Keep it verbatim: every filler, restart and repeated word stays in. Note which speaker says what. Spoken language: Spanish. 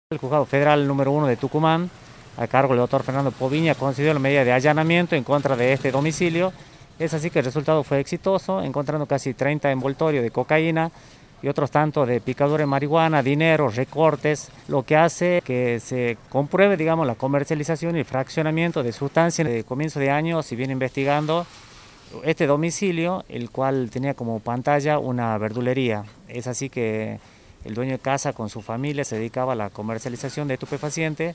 Speaker 1: El juzgado federal número uno de Tucumán, a cargo del doctor Fernando Poviña, concedió la medida de allanamiento en contra de este domicilio. Es así que el resultado fue exitoso, encontrando casi treinta envoltorios de cocaína y otros tantos de picadura de marihuana, dinero, recortes, lo que hace que se compruebe, digamos, la comercialización y el fraccionamiento de sustancias. De comienzo de año se viene investigando este domicilio, el cual tenía como pantalla una verdulería. Es así que el dueño de casa con su familia se dedicaba a la comercialización de estupefacientes